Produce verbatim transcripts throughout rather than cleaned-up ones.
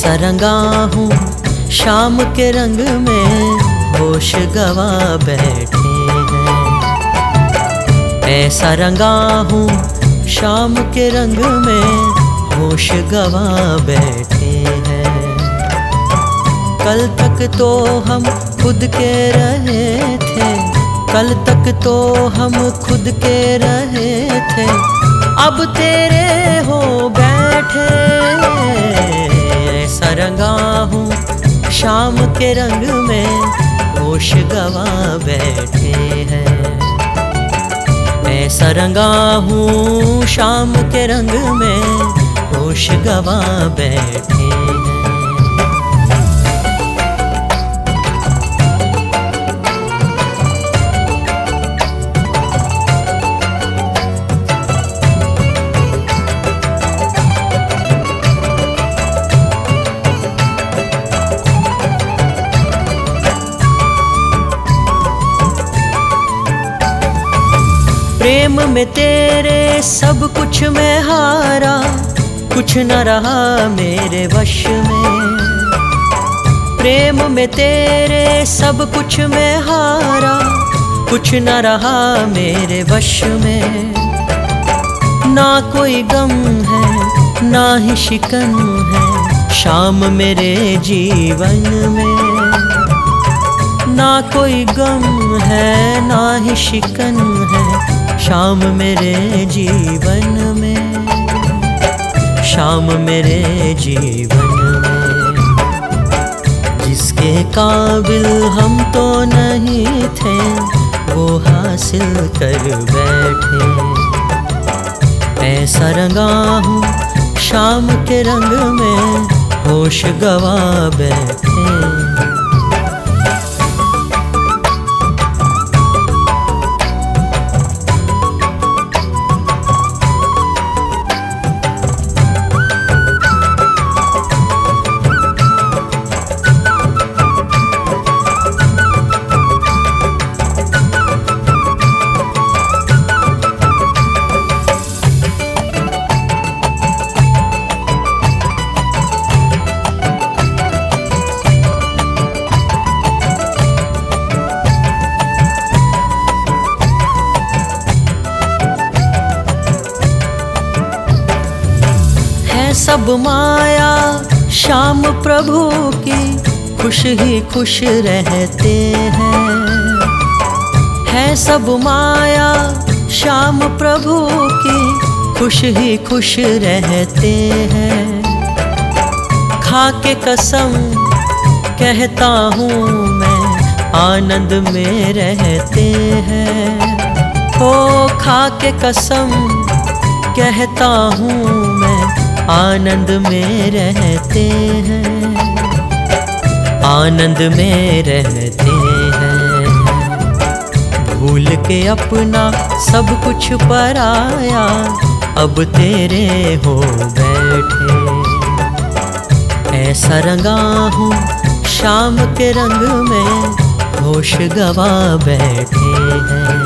ऐसा रंगा हूँ शाम के रंग में होश गवा बैठे हैं। ऐसा रंगा हूँ शाम के रंग में होश गवा बैठे हैं। कल तक तो हम खुद के रहे थे, कल तक तो हम खुद के रहे थे, अब तेरे हो बैठे। ऐसा रंगा हूँ शाम के रंग में होश गवा बैठे हैं। ऐसा रंगा हूँ शाम के रंग में होश गवा बैठे हैं। प्रेम में तेरे सब कुछ मैं हारा, कुछ न रहा मेरे वश में। प्रेम में तेरे सब कुछ मैं हारा, कुछ न रहा मेरे वश में। ना कोई गम है ना ही शिकन है शाम मेरे जीवन में। ना कोई गम है ना ही शिकन है शाम मेरे जीवन में, शाम मेरे जीवन में। जिसके काबिल हम तो नहीं थे वो हासिल कर बैठे। ऐसा रंगा हूँ शाम के रंग में होश गवा बैठे। सब माया शाम प्रभु की खुश ही खुश रहते हैं। है सब माया शाम प्रभु की खुश ही खुश रहते हैं। खा के कसम कहता हूँ मैं आनंद में रहते हैं। ओ खा के कसम कहता हूँ मैं आनंद में रहते हैं, आनंद में रहते हैं। भूल के अपना सब कुछ पराया अब तेरे हो बैठे। ऐसा रंगा हूँ शाम के रंग में होश गवा बैठे हैं।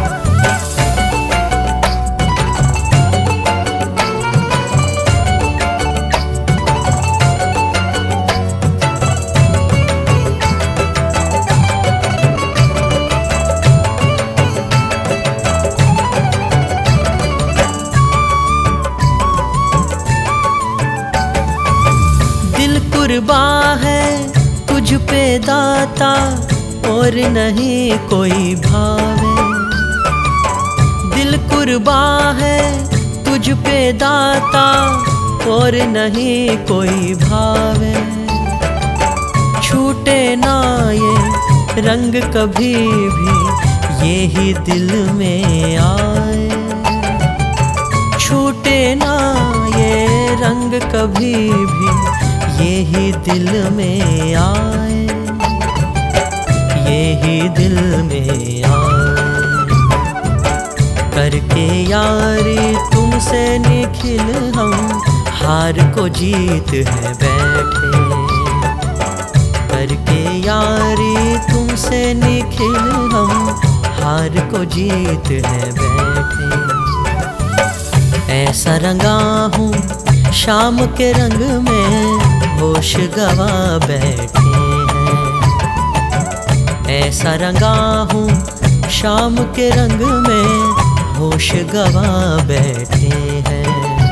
कुर्बान है तुझ पे दाता और नहीं कोई भावे। दिल कुर्बान है तुझ पे दाता और नहीं कोई भावे। छूटे ना ये रंग कभी भी ये ही दिल में आए। छूटे ना ये रंग कभी भी ये ही दिल में आए, ये ही दिल में आए। करके यारी तुमसे निखिल हम हार को जीत है बैठे। करके यारी तुमसे निखिल हम हार को जीत है बैठे। ऐसा रंगा हूँ शाम के रंग में होश गवा बैठे हैं। ऐसा रंगा हूँ शाम के रंग में, होश गवा बैठे हैं।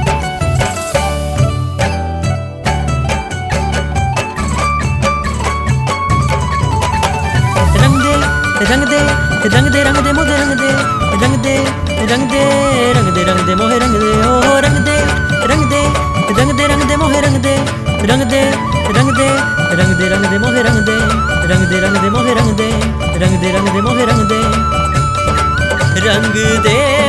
रंग दे रंग दे रंग दे रंग दे मोहे रंग दे, रंग दे रंग दे रंग दे रंग दे मोहे रंग दे, ओ रंग दे रंग दे रंग दे रंग दे मोहे रंग दे, रंग दे रंग दे रंग दे रंग दे मोहे रंग दे, रंग दे रंग दे मोहे रंग दे, रंग दे रंग दे मोहे रंग दे, रंग दे